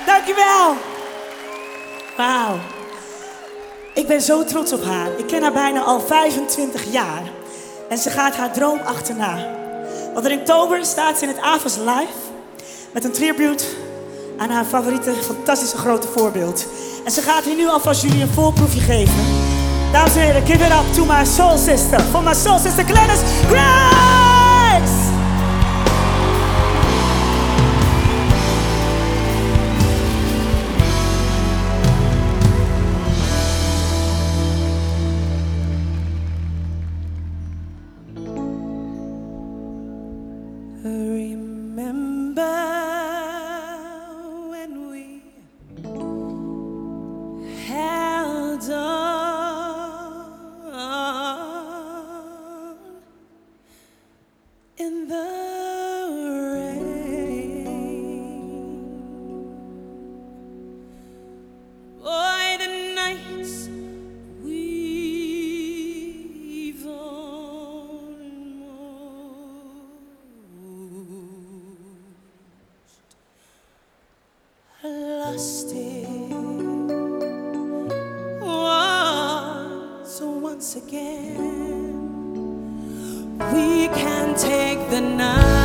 Dankjewel. Wauw. Ik ben zo trots op haar. Ik ken haar bijna al 25 jaar. En ze gaat haar droom achterna. Want in oktober staat ze in het Avas Live met een tribute aan haar favoriete, fantastische grote voorbeeld. En ze gaat hier nu alvast jullie een voorproefje geven. Dames en heren, give it up to my soul sister. For my soul sister Gladys Grace! Remember when we held on in the rain? Boy, the nights we've lost it once again. We can take the night.